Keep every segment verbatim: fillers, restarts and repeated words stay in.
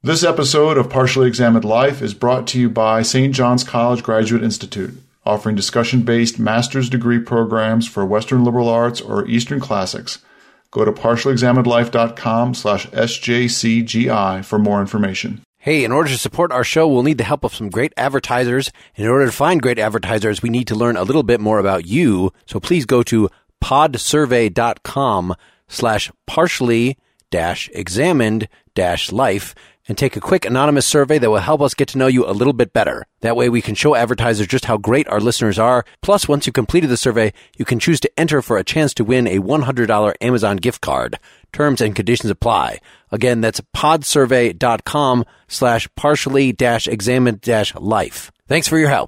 This episode of Partially Examined Life is brought to you by Saint John's College Graduate Institute, offering discussion-based master's degree programs for Western liberal arts or Eastern classics. Go to partially examined life dot com slash S J C G I for more information. Hey, in order to support our show, we'll need the help of some great advertisers. In order to find great advertisers, we need to learn a little bit more about you. So please go to podsurvey.com slash partially dash examined dash life and take a quick anonymous survey that will help us get to know you a little bit better. That way we can show advertisers just how great our listeners are. Plus, once you've completed the survey, you can choose to enter for a chance to win a one hundred dollars Amazon gift card. Terms and conditions apply. Again, that's podsurvey.com slash partially dash examined dash life. Thanks for your help.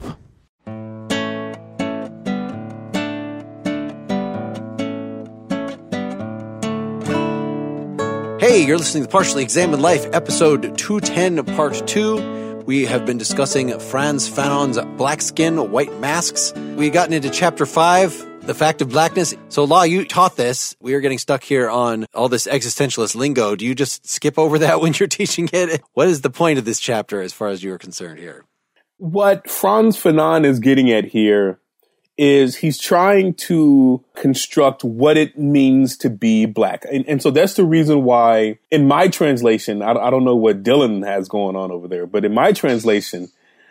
Hey, you're listening to Partially Examined Life, episode two ten, part two. We have been discussing Frantz Fanon's Black Skin, White Masks. We've gotten into chapter five, the fact of blackness. So, Law, you taught this. We are getting stuck here on all this existentialist lingo. Do you just skip over that when you're teaching it? What is the point of this chapter as far as you're concerned here? What Frantz Fanon is getting at here is he's trying to construct what it means to be black. And, and so that's the reason why, in my translation, I, I don't know what Dylan has going on over there, but in my translation,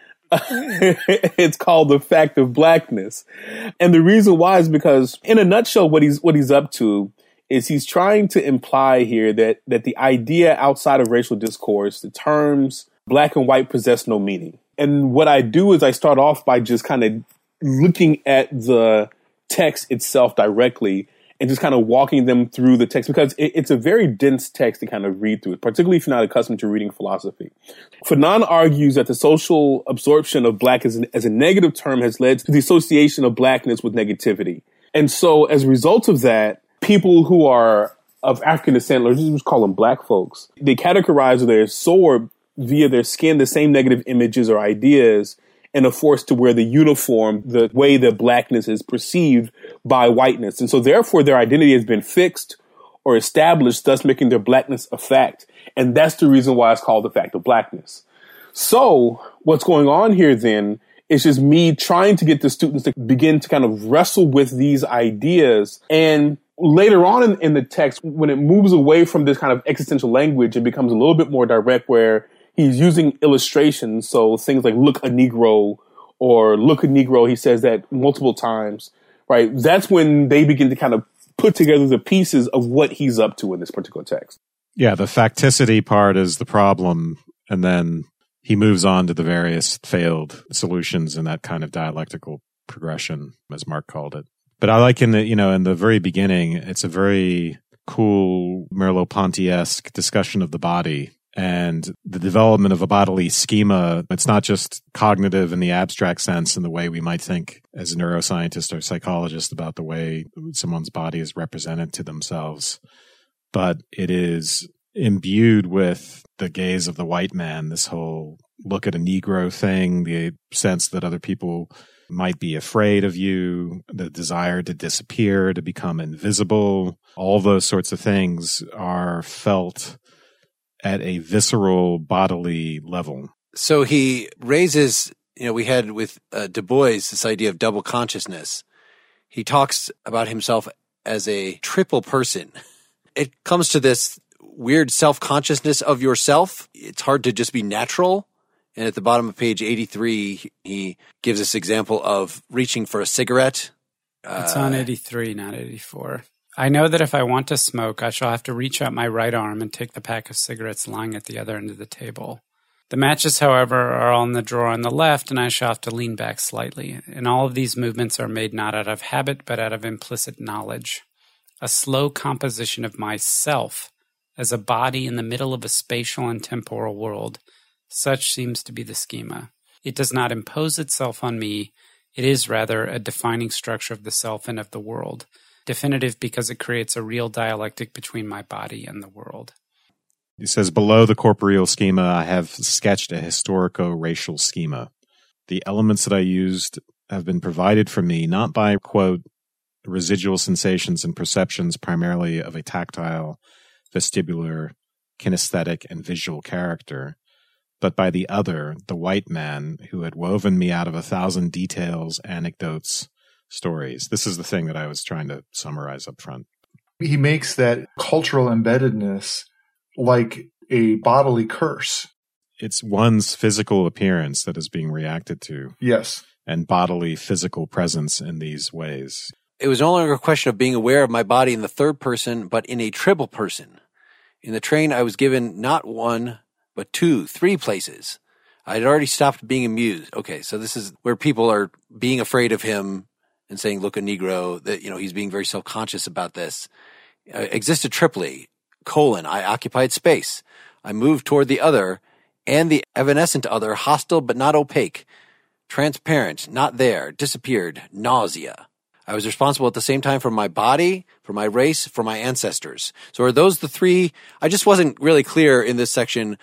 it's called The Fact of Blackness. And the reason why is because, in a nutshell, what he's what he's up to is he's trying to imply here that that the idea outside of racial discourse, the terms black and white, possess no meaning. And what I do is I start off by just kind of looking at the text itself directly and just kind of walking them through the text, because it, it's a very dense text to kind of read through, particularly if you're not accustomed to reading philosophy. Fanon argues that the social absorption of black as, an, as a negative term has led to the association of blackness with negativity. And so as a result of that, people who are of African descent, let's just call them black folks, they categorize or they absorb via their skin the same negative images or ideas and are forced to wear the uniform, the way that blackness is perceived by whiteness. And so therefore their identity has been fixed or established, thus making their blackness a fact. And that's the reason why it's called the fact of blackness. So what's going on here then is just me trying to get the students to begin to kind of wrestle with these ideas. And later on in, in the text, when it moves away from this kind of existential language, it becomes a little bit more direct, where he's using illustrations, so things like look a Negro or look a Negro, he says that multiple times, right? That's when they begin to kind of put together the pieces of what he's up to in this particular text. Yeah, the facticity part is the problem, and then he moves on to the various failed solutions in that kind of dialectical progression, as Mark called it. But I like in the, you know, in the very beginning, it's a very cool Merleau-Ponty-esque discussion of the body and the development of a bodily schema. It's not just cognitive in the abstract sense in the way we might think as a neuroscientist or psychologist about the way someone's body is represented to themselves, but it is imbued with the gaze of the white man, this whole look at a Negro thing, the sense that other people might be afraid of you, the desire to disappear, to become invisible. All those sorts of things are felt at a visceral bodily level. So he raises, you know, we had with uh, Du Bois this idea of double consciousness. He talks about himself as a triple person. It comes to this weird self-consciousness of yourself. It's hard to just be natural. And at the bottom of page eighty-three, he gives this example of reaching for a cigarette. It's uh, on eighty-three, not eighty-four. I know that if I want to smoke, I shall have to reach out my right arm and take the pack of cigarettes lying at the other end of the table. The matches, however, are on the drawer on the left, and I shall have to lean back slightly. And all of these movements are made not out of habit, but out of implicit knowledge. A slow composition of myself as a body in the middle of a spatial and temporal world. Such seems to be the schema. It does not impose itself on me. It is rather a defining structure of the self and of the world. Definitive because it creates a real dialectic between my body and the world. He says, below the corporeal schema, I have sketched a historico-racial schema. The elements that I used have been provided for me not by, quote, residual sensations and perceptions primarily of a tactile, vestibular, kinesthetic and visual character, but by the other, the white man who had woven me out of a thousand details, anecdotes, stories. This is the thing that I was trying to summarize up front. He makes that cultural embeddedness like a bodily curse. It's one's physical appearance that is being reacted to. Yes. And bodily physical presence in these ways. It was no longer a question of being aware of my body in the third person, but in a triple person. In the train, I was given not one, but two, three places. I had already stopped being amused. Okay, so this is where people are being afraid of him and saying, look, a Negro, that, you know, he's being very self-conscious about this. Uh, existed triply, colon, I occupied space. I moved toward the other and the evanescent other, hostile but not opaque, transparent, not there, disappeared, nausea. I was responsible at the same time for my body, for my race, for my ancestors. So are those the three? I just wasn't really clear in this section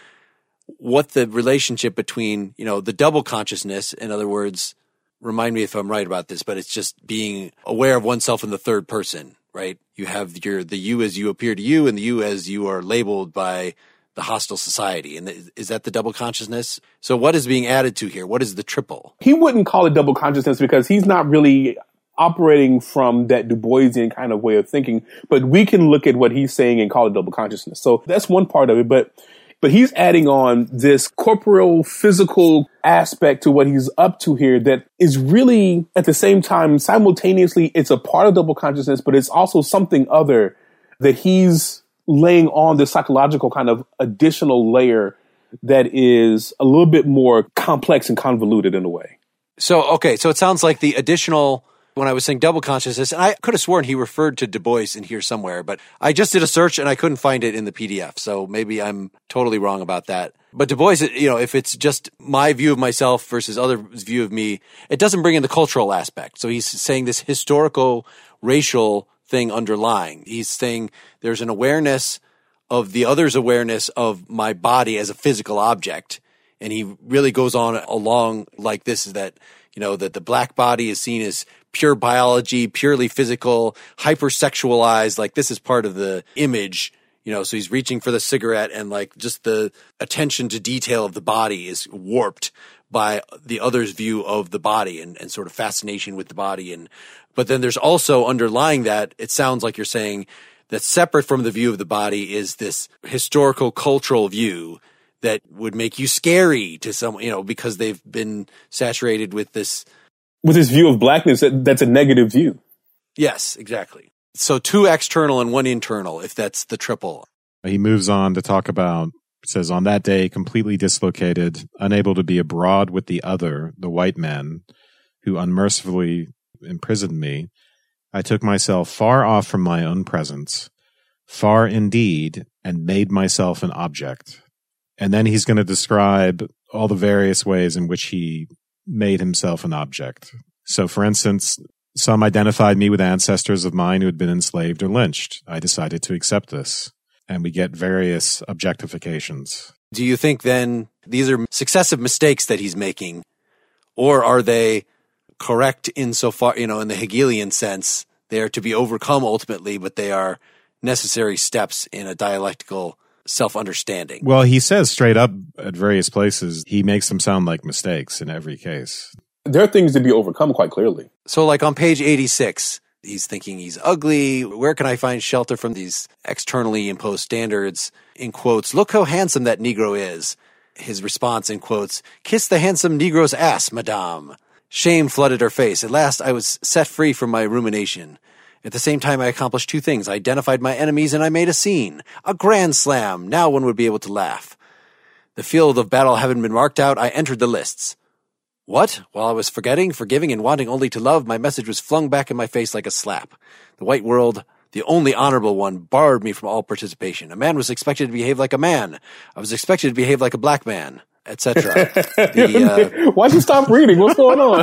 what the relationship between, you know, the double consciousness, in other words, remind me if I'm right about this, but it's just being aware of oneself in the third person, right? You have your, the you as you appear to you and the you as you are labeled by the hostile society. And is that the double consciousness? So what is being added to here? What is the triple? He wouldn't call it double consciousness because he's not really operating from that Du Boisian kind of way of thinking, but we can look at what he's saying and call it double consciousness. So that's one part of it, but but he's adding on this corporeal, physical aspect to what he's up to here that is really, at the same time, simultaneously, it's a part of double consciousness, but it's also something other that he's laying on this psychological kind of additional layer that is a little bit more complex and convoluted in a way. So, okay, so it sounds like the additional, when I was saying double consciousness, and I could have sworn he referred to Du Bois in here somewhere, but I just did a search and I couldn't find it in the P D F. So maybe I'm totally wrong about that. But Du Bois, you know, if it's just my view of myself versus others' view of me, it doesn't bring in the cultural aspect. So he's saying this historical, racial thing underlying. He's saying there's an awareness of the other's awareness of my body as a physical object. And he really goes on along like this, is that, you know, that the black body is seen as pure biology, purely physical, hypersexualized. Like this is part of the image, you know, so he's reaching for the cigarette and like just the attention to detail of the body is warped by the other's view of the body and, and sort of fascination with the body. And, but then there's also underlying that, it sounds like you're saying that separate from the view of the body is this historical cultural view that would make you scary to someone, you know, because they've been saturated with this. With this view of blackness, that, that's a negative view. Yes, exactly. So two external and one internal, if that's the triple. He moves on to talk about, says, on that day, completely dislocated, unable to be abroad with the other, the white man, who unmercifully imprisoned me, I took myself far off from my own presence, far indeed, and made myself an object. And then he's going to describe all the various ways in which he made himself an object. So, for instance, some identified me with ancestors of mine who had been enslaved or lynched. I decided to accept this. And we get various objectifications. Do you think then these are successive mistakes that he's making? Or are they correct insofar, you know, in the Hegelian sense, they are to be overcome ultimately, but they are necessary steps in a dialectical self-understanding? Well, he says straight up at various places, he makes them sound like mistakes in every case. There are things to be overcome quite clearly. So like on page eighty-six, he's thinking he's ugly. Where can I find shelter from these externally imposed standards? In quotes, look how handsome that Negro is. His response in quotes, kiss the handsome Negro's ass, madame. Shame flooded her face. At last I was set free from my rumination. At the same time, I accomplished two things. I identified my enemies and I made a scene. A grand slam. Now one would be able to laugh. The field of battle having been marked out, I entered the lists. What? While I was forgetting, forgiving, and wanting only to love, my message was flung back in my face like a slap. The white world, the only honorable one, barred me from all participation. A man was expected to behave like a man. I was expected to behave like a black man, et cetera. Uh, Why'd you stop reading? What's going on?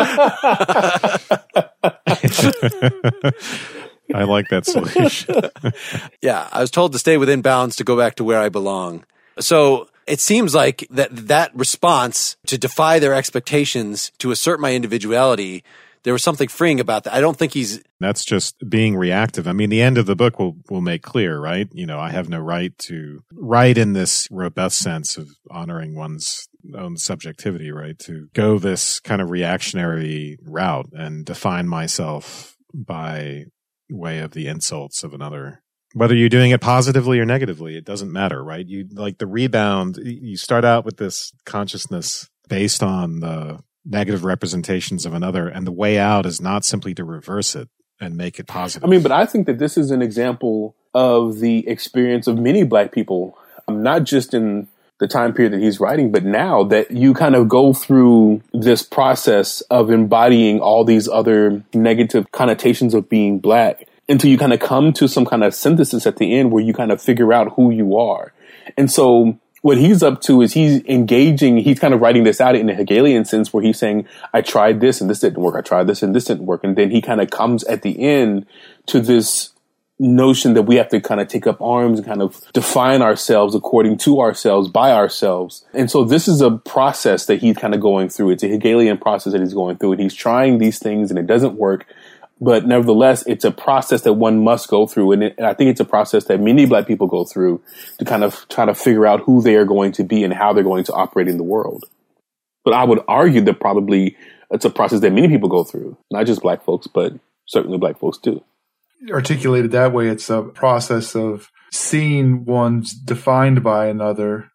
I like that solution. Yeah, I was told to stay within bounds to go back to where I belong. So it seems like that that response to defy their expectations, to assert my individuality, there was something freeing about that. I don't think he's... That's just being reactive. I mean, the end of the book will, will make clear, right? You know, I have no right to write in this robust sense of honoring one's own subjectivity, right? To go this kind of reactionary route and define myself by way of the insults of another. Whether you're doing it positively or negatively, it doesn't matter, right? You like the rebound, you start out with this consciousness based on the negative representations of another, and the way out is not simply to reverse it and make it positive. I mean, but I think that this is an example of the experience of many Black people, um, not just in the time period that he's writing, but now that you kind of go through this process of embodying all these other negative connotations of being Black until you kind of come to some kind of synthesis at the end where you kind of figure out who you are. And so what he's up to is he's engaging, he's kind of writing this out in a Hegelian sense where he's saying, I tried this and this didn't work. I tried this and this didn't work. And then he kind of comes at the end to this notion that we have to kind of take up arms and kind of define ourselves according to ourselves, by ourselves. And so this is a process that he's kind of going through. It's a Hegelian process that he's going through, and he's trying these things and it doesn't work. But nevertheless, it's a process that one must go through. And, it, and I think it's a process that many Black people go through to kind of try to figure out who they are going to be and how they're going to operate in the world. But I would argue that probably it's a process that many people go through, not just Black folks, but certainly Black folks too. Articulated that way, it's a process of seeing one's defined by another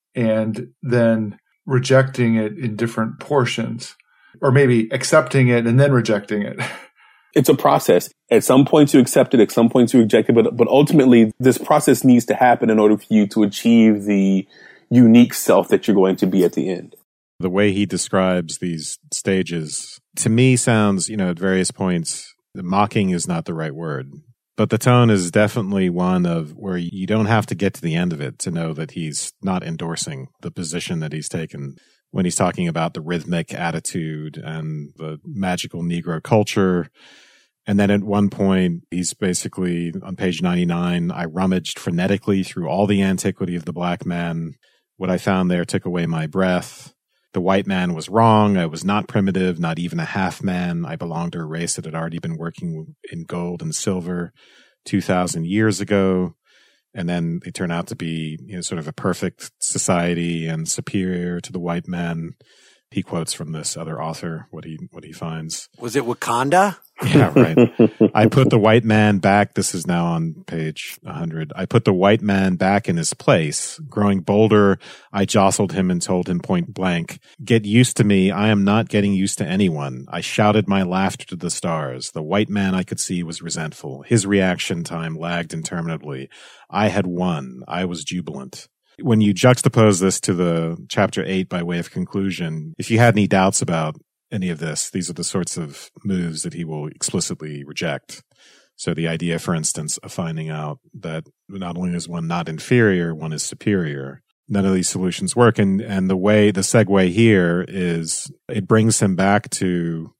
and then rejecting it in different portions, or maybe accepting it and then rejecting it. It's a process. At some point you accept it, at some point you reject it, but, but ultimately this process needs to happen in order for you to achieve the unique self that you're going to be at the end. The way he describes these stages, to me, sounds, you know, at various points, mocking is not the right word. But the tone is definitely one of where you don't have to get to the end of it to know that he's not endorsing the position that he's taken when he's talking about the rhythmic attitude and the magical Negro culture. And then at one point, he's basically on page ninety-nine, I rummaged frenetically through all the antiquity of the Black man. What I found there took away my breath. The white man was wrong. I was not primitive, not even a half man. I belonged to a race that had already been working in gold and silver two thousand years ago. And then they turn out to be, you know, sort of a perfect society and superior to the white man. He quotes from this other author what he what he finds. Was it Wakanda? Yeah, right. I put the white man back. This is now on page one hundred. I put the white man back in his place. Growing bolder, I jostled him and told him point blank, get used to me. I am not getting used to anyone. I shouted my laughter to the stars. The white man I could see was resentful. His reaction time lagged interminably. I had won. I was jubilant. When you juxtapose this to the chapter eight by way of conclusion, if you had any doubts about any of this, these are the sorts of moves that he will explicitly reject. So the idea, for instance, of finding out that not only is one not inferior, one is superior. None of these solutions work. And, and the way, the segue here is it brings him back to,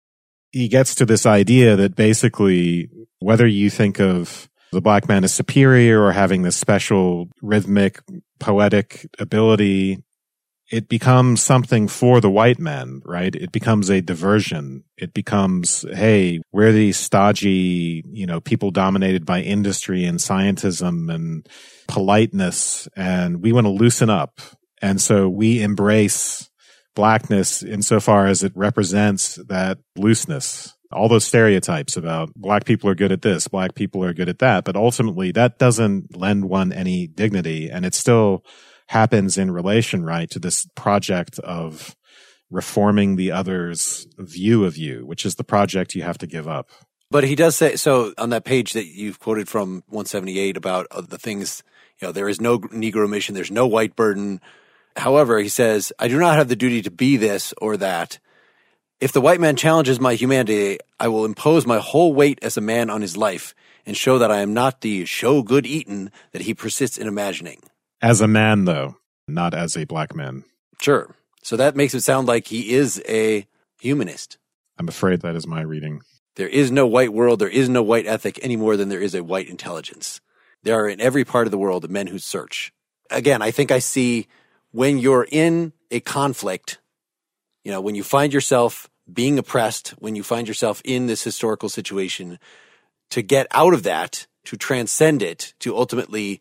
he gets to this idea that basically, whether you think of the Black man as superior or having this special rhythmic, poetic ability, it becomes something for the white man, right? It becomes a diversion. It becomes, hey, we're these stodgy, you know, people dominated by industry and scientism and politeness, and we want to loosen up. And so we embrace Blackness insofar as it represents that looseness. All those stereotypes about Black people are good at this, Black people are good at that, but ultimately that doesn't lend one any dignity, and it still happens in relation, right, to this project of reforming the other's view of you, which is the project you have to give up. But he does say, so on that page that you've quoted from one seventy-eight about the things, you know, there is no Negro mission, there's no white burden. However, he says, I do not have the duty to be this or that. If the white man challenges my humanity, I will impose my whole weight as a man on his life and show that I am not the show good eaten that he persists in imagining. As a man, though, not as a Black man. Sure. So that makes it sound like he is a humanist. I'm afraid that is my reading. There is no white world, there is no white ethic any more than there is a white intelligence. There are in every part of the world men who search. Again, I think I see when you're in a conflict, you know, when you find yourself being oppressed, when you find yourself in this historical situation, to get out of that, to transcend it, to ultimately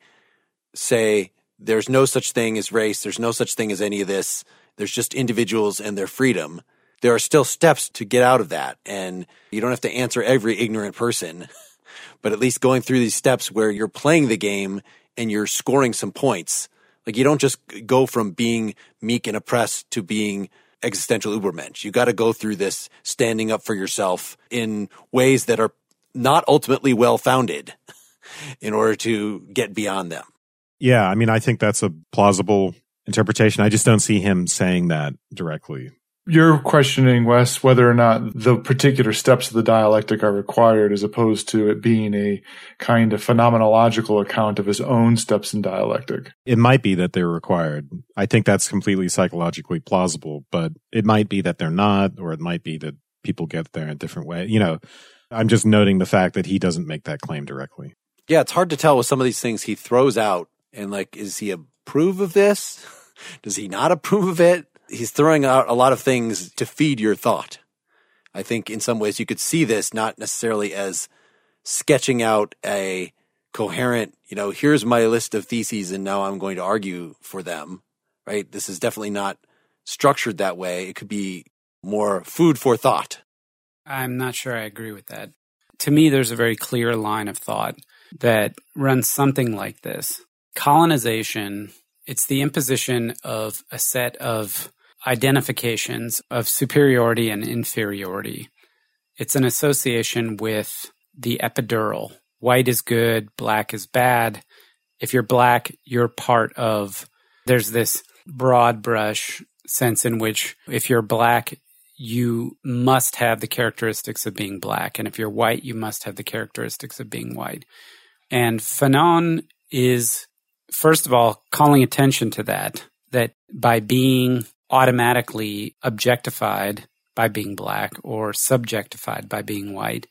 say there's no such thing as race, there's no such thing as any of this, there's just individuals and their freedom. There are still steps to get out of that, and you don't have to answer every ignorant person, but at least going through these steps where you're playing the game and you're scoring some points. Like, you don't just go from being meek and oppressed to being existential Ubermensch. You got to go through this standing up for yourself in ways that are not ultimately well-founded in order to get beyond them. Yeah, I mean, I think that's a plausible interpretation. I just don't see him saying that directly. You're questioning, Wes, whether or not the particular steps of the dialectic are required, as opposed to it being a kind of phenomenological account of his own steps in dialectic. It might be that they're required. I think that's completely psychologically plausible, but it might be that they're not, or it might be that people get there in a different way. You know, I'm just noting the fact that he doesn't make that claim directly. Yeah, it's hard to tell with some of these things he throws out. And like, is he approve of this? Does he not approve of it? He's throwing out a lot of things to feed your thought. I think in some ways you could see this not necessarily as sketching out a coherent, you know, here's my list of theses and now I'm going to argue for them, right? This is definitely not structured that way. It could be more food for thought. I'm not sure I agree with that. To me, there's a very clear line of thought that runs something like this. Colonization, it's the imposition of a set of identifications of superiority and inferiority. It's an association with the epidural. White is good, black is bad. If you're black, you're part of, there's this broad brush sense in which if you're black, you must have the characteristics of being black. And if you're white, you must have the characteristics of being white. And Fanon is, first of all, calling attention to that, that by being automatically objectified by being black or subjectified by being white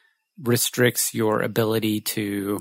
restricts your ability to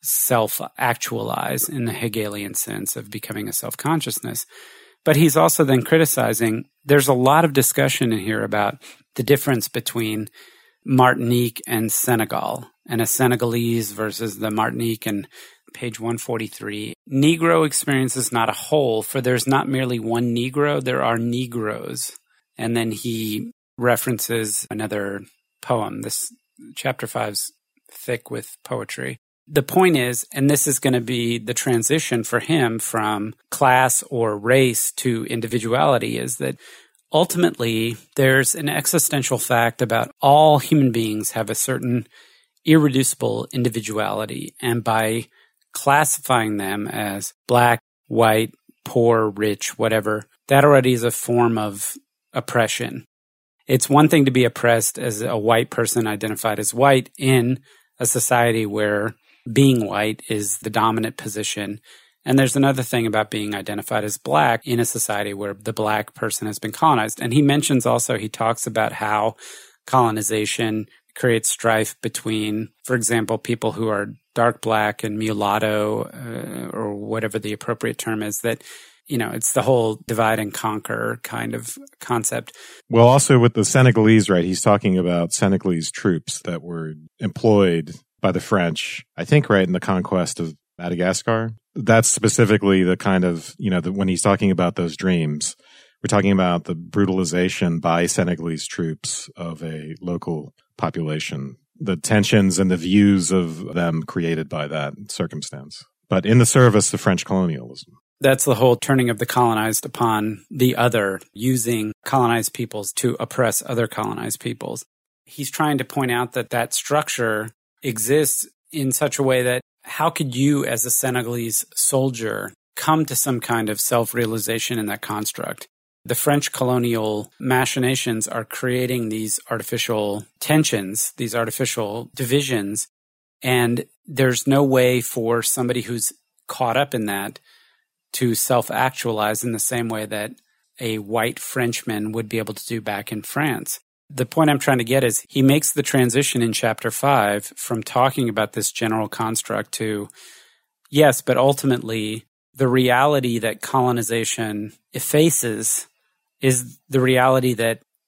self-actualize in the Hegelian sense of becoming a self-consciousness. But he's also then criticizing, there's a lot of discussion in here about the difference between Martinique and Senegal, and a Senegalese versus the Martinique, and page one forty-three. Negro experience is not a whole, for there's not merely one Negro, there are Negroes. And then he references another poem. This chapter five's thick with poetry. The point is, and this is going to be the transition for him from class or race to individuality, is that ultimately there's an existential fact about all human beings have a certain irreducible individuality. And by classifying them as black, white, poor, rich, whatever, that already is a form of oppression. It's one thing to be oppressed as a white person identified as white in a society where being white is the dominant position. And there's another thing about being identified as black in a society where the black person has been colonized. And he mentions also, he talks about how colonization creates strife between, for example, people who are dark black and mulatto, uh, or whatever the appropriate term is, that, you know, it's the whole divide and conquer kind of concept. Well, also with the Senegalese, right, he's talking about Senegalese troops that were employed by the French, I think, right, in the conquest of Madagascar. That's specifically the kind of, you know, the, when he's talking about those dreams, we're talking about the brutalization by Senegalese troops of a local population, the tensions and the views of them created by that circumstance, but in the service of French colonialism. That's the whole turning of the colonized upon the other, using colonized peoples to oppress other colonized peoples. He's trying to point out that that structure exists in such a way that how could you as a Senegalese soldier come to some kind of self-realization in that construct? The French colonial machinations are creating these artificial tensions, these artificial divisions, and there's no way for somebody who's caught up in that to self-actualize in the same way that a white Frenchman would be able to do back in France. The point I'm trying to get is he makes the transition in chapter five from talking about this general construct to, yes, but ultimately the reality that colonization effaces is the reality that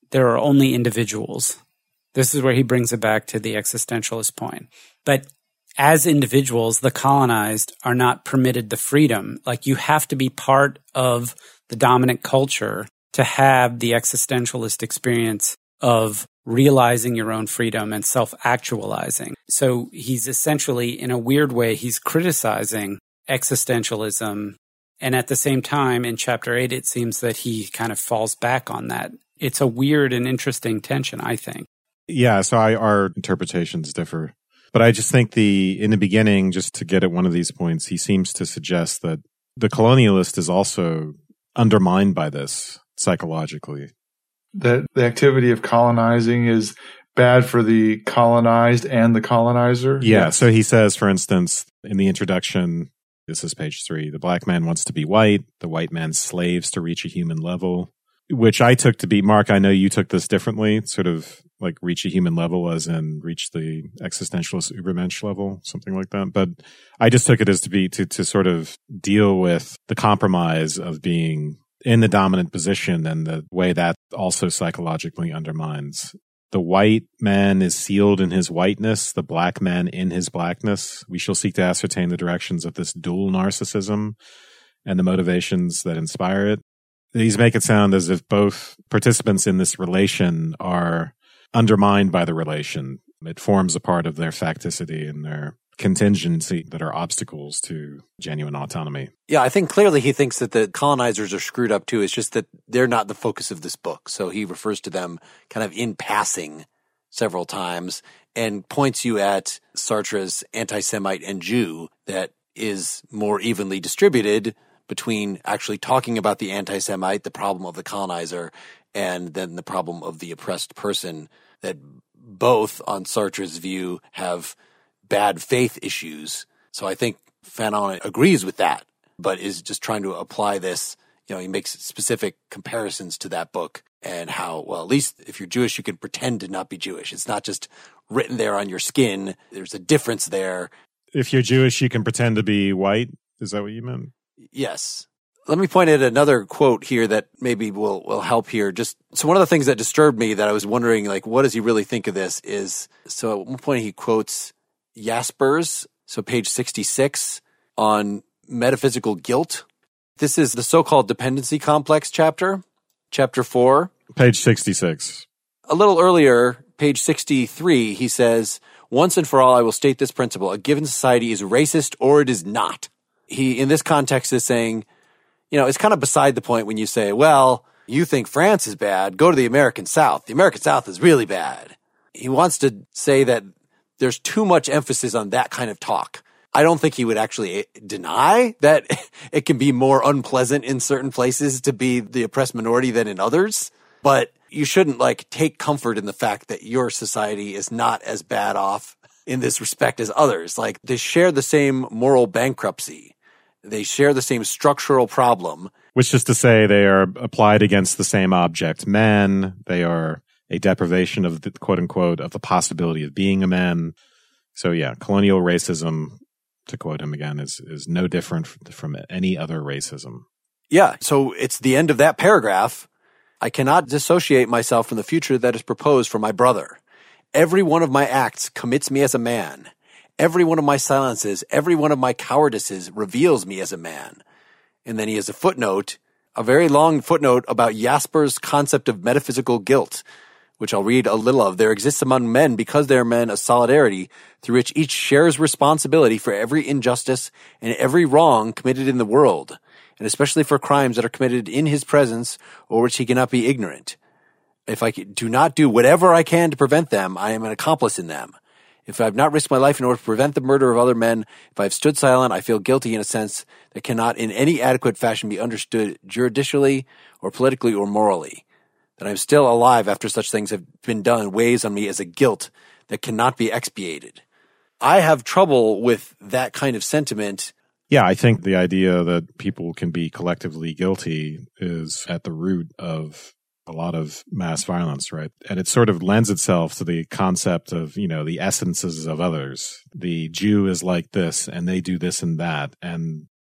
there are only individuals. This is where he brings it back to the existentialist point. But as individuals, the colonized are not permitted the freedom. Like, you have to be part of the dominant culture to have the existentialist experience of realizing your own freedom and self-actualizing. So he's essentially, in a weird way, he's criticizing existentialism. And at the same time, in chapter eight, it seems that he kind of falls back on that. It's a weird and interesting tension, I think. Yeah, so I, our interpretations differ. But I just think the, in the beginning, just to get at one of these points, he seems to suggest that the colonialist is also undermined by this psychologically. That the activity of colonizing is bad for the colonized and the colonizer? Yeah, yes. So he says, for instance, in the introduction, this is page three, the black man wants to be white, the white man slaves to reach a human level, which I took to be, Mark, I know you took this differently, sort of like reach a human level as in reach the existentialist Übermensch level, something like that. But I just took it as to be, to, to sort of deal with the compromise of being in the dominant position and the way that also psychologically undermines. The white man is sealed in his whiteness, the black man in his blackness. We shall seek to ascertain the directions of this dual narcissism and the motivations that inspire it. These make it sound as if both participants in this relation are undermined by the relation. It forms a part of their facticity and their contingency that are obstacles to genuine autonomy. Yeah, I think clearly he thinks that the colonizers are screwed up too. It's just that they're not the focus of this book. So he refers to them kind of in passing several times and points you at Sartre's anti-Semite and Jew that is more evenly distributed between actually talking about the anti-Semite, the problem of the colonizer, and then the problem of the oppressed person, that both, on Sartre's view, have bad faith issues. So I think Fanon agrees with that, but is just trying to apply this. You know, he makes specific comparisons to that book and how, well, at least if you're Jewish, you can pretend to not be Jewish. It's not just written there on your skin. There's a difference there. If you're Jewish, you can pretend to be white. Is that what you meant? Yes. Let me point at another quote here that maybe will, will help here. Just so one of the things that disturbed me that I was wondering, like, what does he really think of this is, so at one point he quotes Jaspers, so page sixty-six, on metaphysical guilt. This is the so-called dependency complex chapter, chapter four. Page sixty-six. A little earlier, page sixty-three, he says, once and for all, I will state this principle. A given society is racist or it is not. He, in this context, is saying, you know, it's kind of beside the point when you say, well, you think France is bad, go to the American South. The American South is really bad. He wants to say that there's too much emphasis on that kind of talk. I don't think he would actually deny that it can be more unpleasant in certain places to be the oppressed minority than in others. But you shouldn't, like, take comfort in the fact that your society is not as bad off in this respect as others. Like, they share the same moral bankruptcy. They share the same structural problem. Which is to say they are applied against the same object, man. They are a deprivation of the quote unquote of the possibility of being a man. So yeah, colonial racism, to quote him again, is, is no different from any other racism. Yeah. So it's the end of that paragraph. I cannot dissociate myself from the future that is proposed for my brother. Every one of my acts commits me as a man. Every one of my silences, every one of my cowardices reveals me as a man. And then he has a footnote, a very long footnote about Jasper's concept of metaphysical guilt, which I'll read a little of. There exists among men, because they are men, a solidarity through which each shares responsibility for every injustice and every wrong committed in the world, and especially for crimes that are committed in his presence or which he cannot be ignorant. If I do not do whatever I can to prevent them, I am an accomplice in them. If I have not risked my life in order to prevent the murder of other men, if I have stood silent, I feel guilty in a sense that cannot in any adequate fashion be understood judicially or politically or morally. That I am still alive after such things have been done weighs on me as a guilt that cannot be expiated. I have trouble with that kind of sentiment. Yeah, I think the idea that people can be collectively guilty is at the root of a lot of mass violence, right? And it sort of lends itself to the concept of, you know, the essences of others. The Jew is like this, and they do this and that. And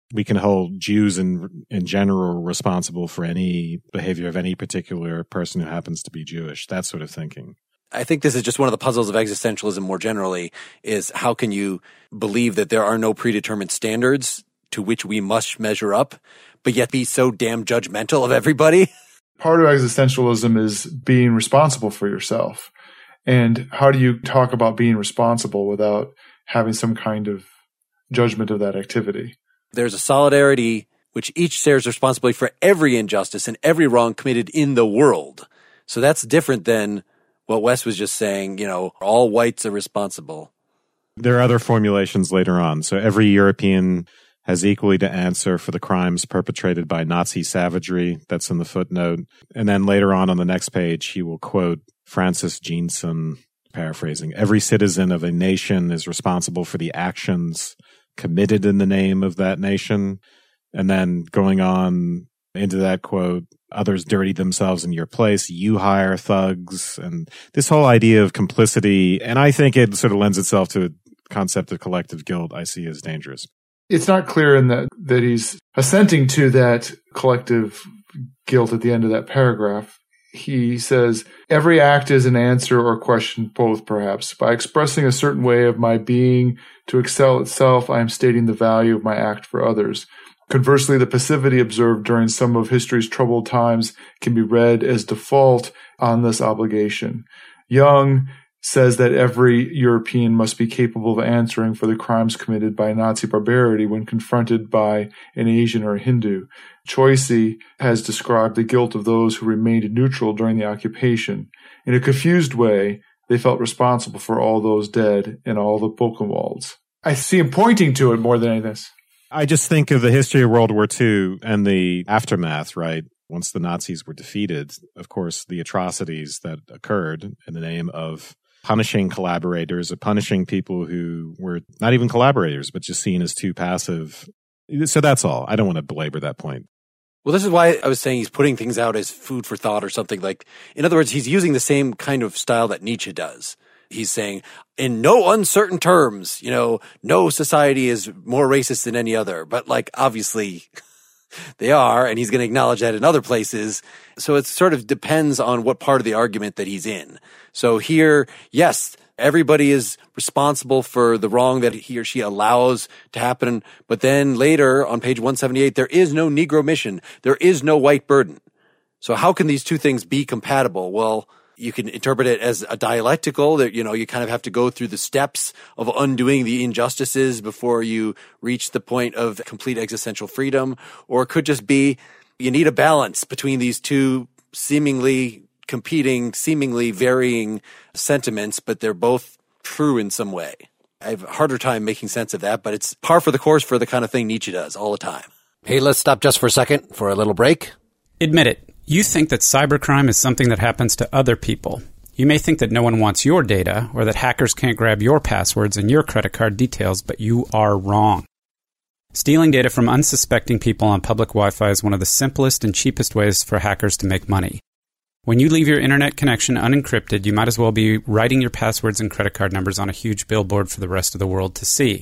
we can hold Jews in in general responsible for any behavior of any particular person who happens to be Jewish, that sort of thinking. I think this is just one of the puzzles of existentialism more generally, is how can you believe that there are no predetermined standards to which we must measure up, but yet be so damn judgmental of everybody? Part of existentialism is being responsible for yourself. And how do you talk about being responsible without having some kind of judgment of that activity? There's a solidarity which each shares responsibility for every injustice and every wrong committed in the world. So that's different than what Wes was just saying, you know, all whites are responsible. There are other formulations later on. So every European has equally to answer for the crimes perpetrated by Nazi savagery. That's in the footnote. And then later on on the next page, he will quote Francis Jeanson, paraphrasing, every citizen of a nation is responsible for the actions committed in the name of that nation. And then going on into that quote, others dirty themselves in your place, you hire thugs, and this whole idea of complicity. And I think it sort of lends itself to a concept of collective guilt I see as dangerous. It's not clear in that, that he's assenting to that collective guilt at the end of that paragraph. He says, every act is an answer or question, both perhaps. By expressing a certain way of my being to excel itself, I am stating the value of my act for others. Conversely, the passivity observed during some of history's troubled times can be read as default on this obligation. Young says that every European must be capable of answering for the crimes committed by Nazi barbarity when confronted by an Asian or a Hindu. Choisy has described the guilt of those who remained neutral during the occupation. In a confused way, they felt responsible for all those dead and all the Buchenwalds. I see him pointing to it more than anything. I just think of the history of World War Two and the aftermath, right? Once the Nazis were defeated, of course, the atrocities that occurred in the name of punishing collaborators, or punishing people who were not even collaborators, but just seen as too passive. So that's all. I don't want to belabor that point. Well, this is why I was saying he's putting things out as food for thought or something. Like, in other words, he's using the same kind of style that Nietzsche does. He's saying, in no uncertain terms, you know, no society is more racist than any other. But, like, obviously they are, and he's going to acknowledge that in other places. So it sort of depends on what part of the argument that he's in. So here, yes, everybody is responsible for the wrong that he or she allows to happen. But then later on page one seventy-eight, there is no Negro mission. There is no white burden. So how can these two things be compatible? Well, you can interpret it as a dialectical that, you know, you kind of have to go through the steps of undoing the injustices before you reach the point of complete existential freedom. Or it could just be you need a balance between these two seemingly competing, seemingly varying sentiments, but they're both true in some way. I have a harder time making sense of that, but it's par for the course for the kind of thing Nietzsche does all the time. Hey, let's stop just for a second for a little break. Admit it. You think that cybercrime is something that happens to other people. You may think that no one wants your data or that hackers can't grab your passwords and your credit card details, but you are wrong. Stealing data from unsuspecting people on public Wi-Fi is one of the simplest and cheapest ways for hackers to make money. When you leave your internet connection unencrypted, you might as well be writing your passwords and credit card numbers on a huge billboard for the rest of the world to see.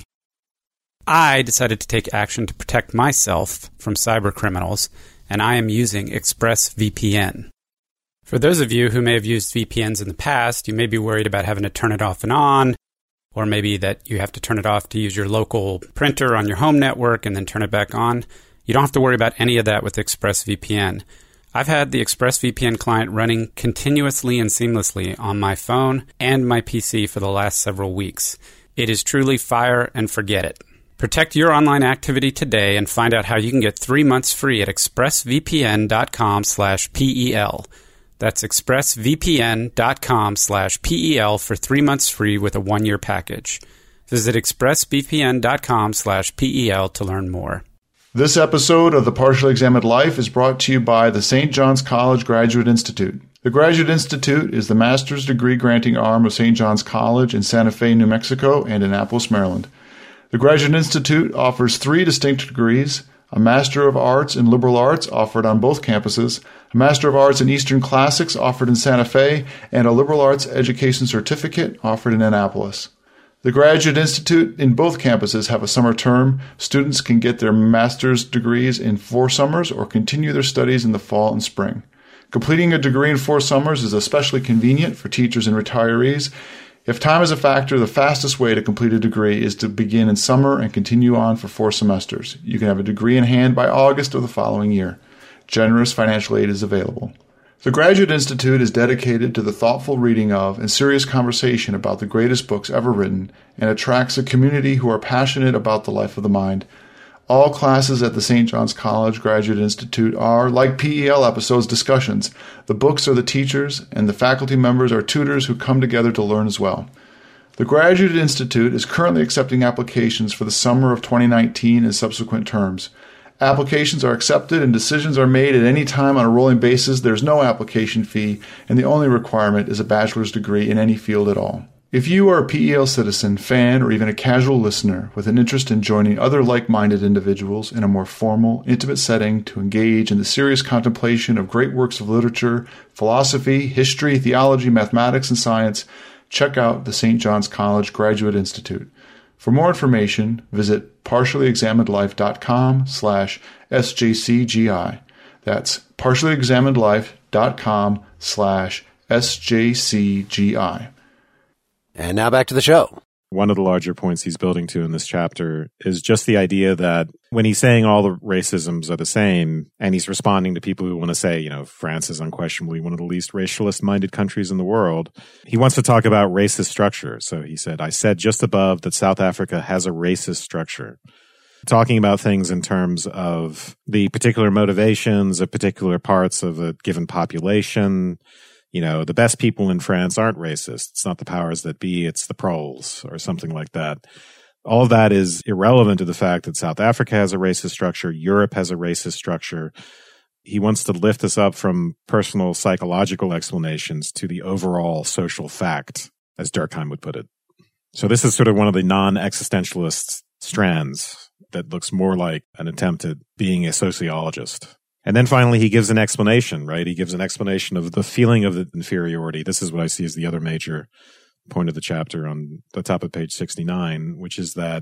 I decided to take action to protect myself from cyber criminals, and I am using ExpressVPN. For those of you who may have used V P Ns in the past, you may be worried about having to turn it off and on, or maybe that you have to turn it off to use your local printer on your home network and then turn it back on. You don't have to worry about any of that with ExpressVPN. I've had the ExpressVPN client running continuously and seamlessly on my phone and my P C for the last several weeks. It is truly fire and forget it. Protect your online activity today and find out how you can get three months free at expressvpn.com slash PEL. That's expressvpn.com slash PEL for three months free with a one-year package. Visit expressvpn.com slash PEL to learn more. This episode of The Partially Examined Life is brought to you by the Saint John's College Graduate Institute. The Graduate Institute is the master's degree granting arm of Saint John's College in Santa Fe, New Mexico, and Annapolis, Maryland. The Graduate Institute offers three distinct degrees: a Master of Arts in Liberal Arts offered on both campuses, a Master of Arts in Eastern Classics offered in Santa Fe, and a Liberal Arts Education Certificate offered in Annapolis. The Graduate Institute in both campuses have a summer term. Students can get their master's degrees in four summers or continue their studies in the fall and spring. Completing a degree in four summers is especially convenient for teachers and retirees. If time is a factor, the fastest way to complete a degree is to begin in summer and continue on for four semesters. You can have a degree in hand by August of the following year. Generous financial aid is available. The Graduate Institute is dedicated to the thoughtful reading of and serious conversation about the greatest books ever written and attracts a community who are passionate about the life of the mind. All classes at the Saint John's College Graduate Institute are, like P E L episodes, discussions. The books are the teachers, and the faculty members are tutors who come together to learn as well. The Graduate Institute is currently accepting applications for the summer of twenty nineteen and subsequent terms. Applications are accepted and decisions are made at any time on a rolling basis. There's no application fee, and the only requirement is a bachelor's degree in any field at all. If you are a P E L citizen, fan, or even a casual listener with an interest in joining other like-minded individuals in a more formal, intimate setting to engage in the serious contemplation of great works of literature, philosophy, history, theology, mathematics, and science, check out the Saint John's College Graduate Institute. For more information, visit partiallyexaminedlife.com slash SJCGI. That's partiallyexaminedlife.com slash SJCGI. And now back to the show. One of the larger points he's building to in this chapter is just the idea that when he's saying all the racisms are the same, and he's responding to people who want to say, you know, France is unquestionably one of the least racialist-minded countries in the world, he wants to talk about racist structure. So he said, I said just above that South Africa has a racist structure. Talking about things in terms of the particular motivations of particular parts of a given population. You know, the best people in France aren't racist. It's not the powers that be, it's the proles or something like that. All of that is irrelevant to the fact that South Africa has a racist structure, Europe has a racist structure. He wants to lift us up from personal psychological explanations to the overall social fact, as Durkheim would put it. So this is sort of one of the non-existentialist strands that looks more like an attempt at being a sociologist. And then finally, he gives an explanation, right? He gives an explanation of the feeling of the inferiority. This is what I see as the other major point of the chapter on the top of page sixty-nine, which is that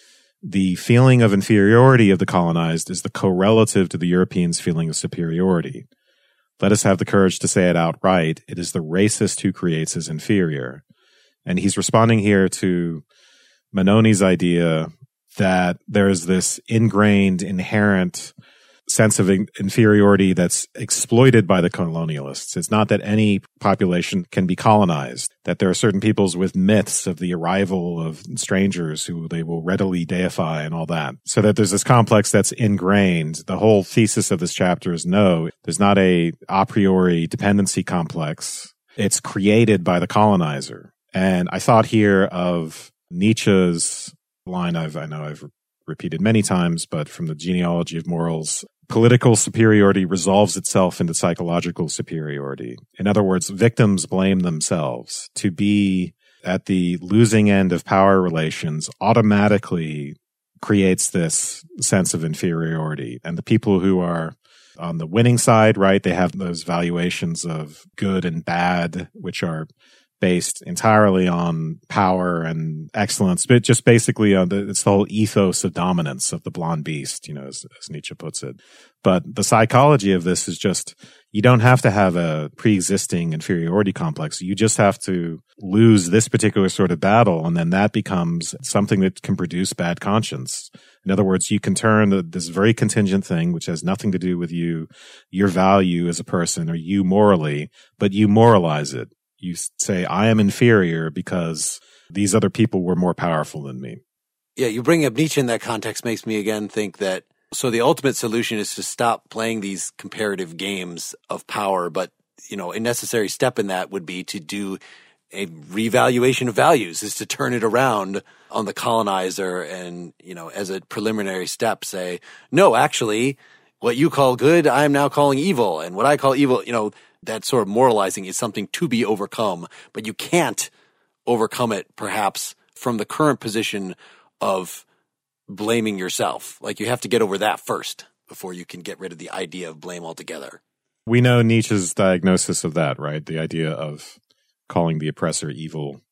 the feeling of inferiority of the colonized is the correlative to the Europeans' feeling of superiority. Let us have the courage to say it outright. It is the racist who creates as inferior. And he's responding here to Manoni's idea that there's this ingrained, inherent sense of inferiority that's exploited by the colonialists. It's not that any population can be colonized, that there are certain peoples with myths of the arrival of strangers who they will readily deify and all that. So that there's this complex that's ingrained. The whole thesis of this chapter is no, there's not a a priori dependency complex. It's created by the colonizer. And I thought here of Nietzsche's line I've, I know I've repeated many times, but from the Genealogy of Morals, political superiority resolves itself into psychological superiority. In other words, victims blame themselves. To be at the losing end of power relations automatically creates this sense of inferiority. And the people who are on the winning side, right, they have those valuations of good and bad, which are based entirely on power and excellence, but just basically on the, it's the whole ethos of dominance of the blonde beast, you know, as, as Nietzsche puts it. But the psychology of this is just, you don't have to have a pre-existing inferiority complex. You just have to lose this particular sort of battle, and then that becomes something that can produce bad conscience. In other words, you can turn the, this very contingent thing, which has nothing to do with you, your value as a person, or you morally, but you moralize it. You say, I am inferior because these other people were more powerful than me. Yeah, you bring up Nietzsche in that context makes me again think that, so the ultimate solution is to stop playing these comparative games of power, but, you know, a necessary step in that would be to do a revaluation of values, is to turn it around on the colonizer and, you know, as a preliminary step say, no, actually, what you call good, I am now calling evil, and what I call evil, you know, that sort of moralizing is something to be overcome, but you can't overcome it perhaps from the current position of blaming yourself. Like, you have to get over that first before you can get rid of the idea of blame altogether. We know Nietzsche's diagnosis of that, right? The idea of calling the oppressor evil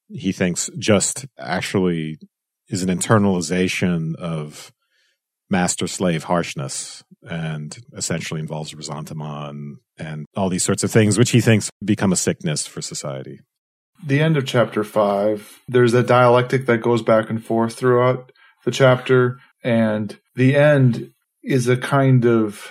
he thinks just actually is an internalization of master-slave harshness and essentially involves resentment and, and all these sorts of things, which he thinks become a sickness for society. The end of chapter five, there's a dialectic that goes back and forth throughout the chapter, and the end is a kind of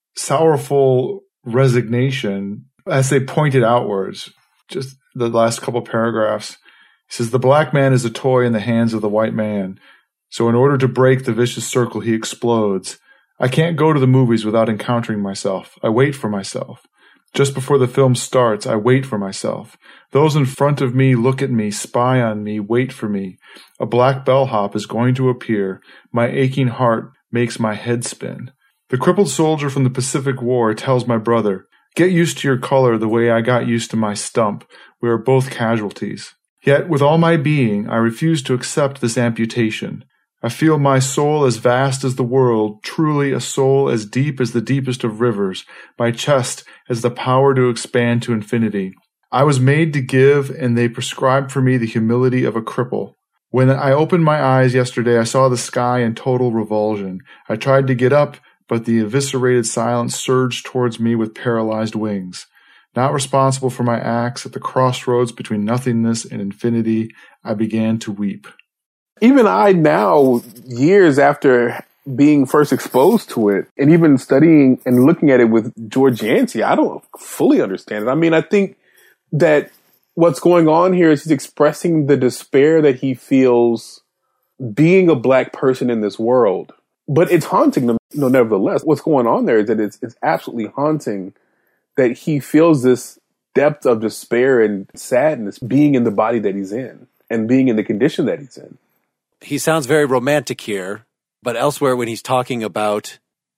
sorrowful resignation as they point it outwards. Just the last couple paragraphs. He says, the black man is a toy in the hands of the white man. So in order to break the vicious circle, he explodes. I can't go to the movies without encountering myself. I wait for myself. Just before the film starts, I wait for myself. Those in front of me look at me, spy on me, wait for me. A black bellhop is going to appear. My aching heart makes my head spin. The crippled soldier from the Pacific War tells my brother, get used to your color the way I got used to my stump. We are both casualties. Yet, with all my being, I refuse to accept this amputation. I feel my soul as vast as the world, truly a soul as deep as the deepest of rivers. My chest has the power to expand to infinity. I was made to give, and they prescribed for me the humility of a cripple. When I opened my eyes yesterday, I saw the sky in total revulsion. I tried to get up, but the eviscerated silence surged towards me with paralyzed wings. Not responsible for my acts, at the crossroads between nothingness and infinity, I began to weep. Even I now, years after being first exposed to it, and even studying and looking at it with George Yancey, I don't fully understand it. I mean, I think that what's going on here is he's expressing the despair that he feels being a black person in this world. But it's haunting them, you know, nevertheless. What's going on there is that it's, it's absolutely haunting that he feels this depth of despair and sadness being in the body that he's in and being in the condition that he's in. He sounds very romantic here, but elsewhere when he's talking about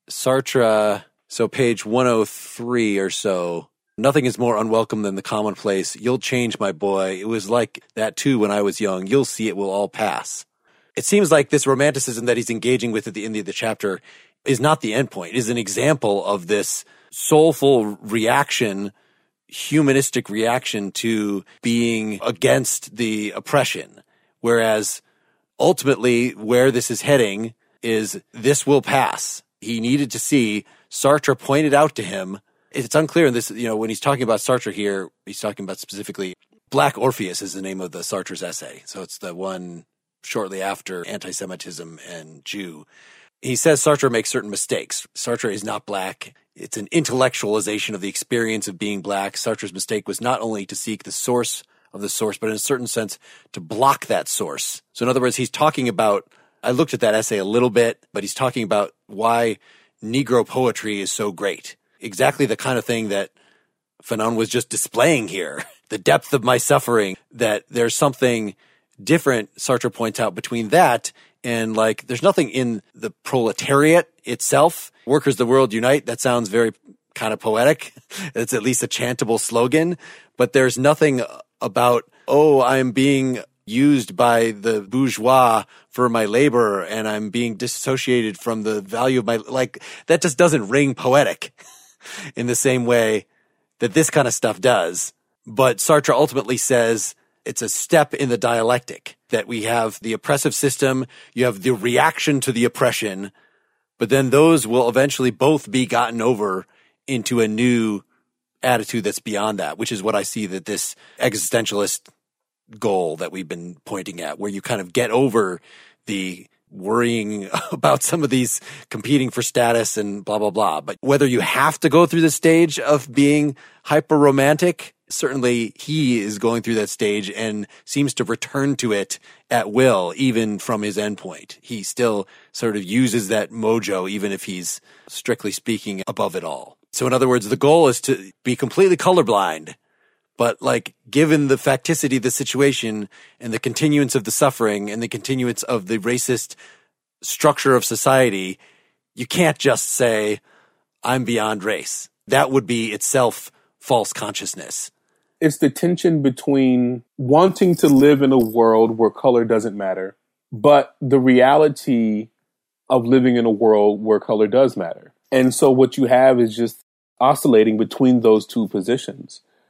Sartre, so page one oh three or so, nothing is more unwelcome than the commonplace. You'll change, my boy. It was like that too when I was young. You'll see it will all pass. It seems like this romanticism that he's engaging with at the end of the chapter is not the end point. It is an example of this soulful reaction, humanistic reaction to being against the oppression. Whereas ultimately, where this is heading is this will pass. He needed to see, Sartre pointed out to him, it's unclear in this, you know, when he's talking about Sartre here, he's talking about specifically Black Orpheus is the name of the Sartre's essay. So it's the one shortly after Anti-Semitism and Jew. He says Sartre makes certain mistakes. Sartre is not black. It's an intellectualization of the experience of being black. Sartre's mistake was not only to seek the source of the source, but in a certain sense to block that source. So in other words, he's talking about, I looked at that essay a little bit, but he's talking about why Negro poetry is so great. Exactly the kind of thing that Fanon was just displaying here. The depth of my suffering, that there's something different, Sartre points out, between that and like, there's nothing in the proletariat itself. Workers of the world unite. That sounds very kind of poetic. It's at least a chantable slogan, but there's nothing about, oh, I'm being used by the bourgeois for my labor and I'm being disassociated from the value of my, like, that just doesn't ring poetic in the same way that this kind of stuff does. But Sartre ultimately says it's a step in the dialectic that we have the oppressive system, you have the reaction to the oppression, but then those will eventually both be gotten over into a new attitude that's beyond that, which is what I see that this existentialist goal that we've been pointing at, where you kind of get over the worrying about some of these competing for status and blah, blah, blah. But whether you have to go through the stage of being hyper romantic, certainly he is going through that stage and seems to return to it at will, even from his endpoint. He still sort of uses that mojo, even if he's strictly speaking above it all. So in other words, the goal is to be completely colorblind, but like given the facticity of the situation and the continuance of the suffering and the continuance of the racist structure of society, you can't just say, I'm beyond race. That would be itself false consciousness. It's the tension between wanting to live in a world where color doesn't matter, but the reality of living in a world where color does matter. And so what you have is just oscillating between those two positions.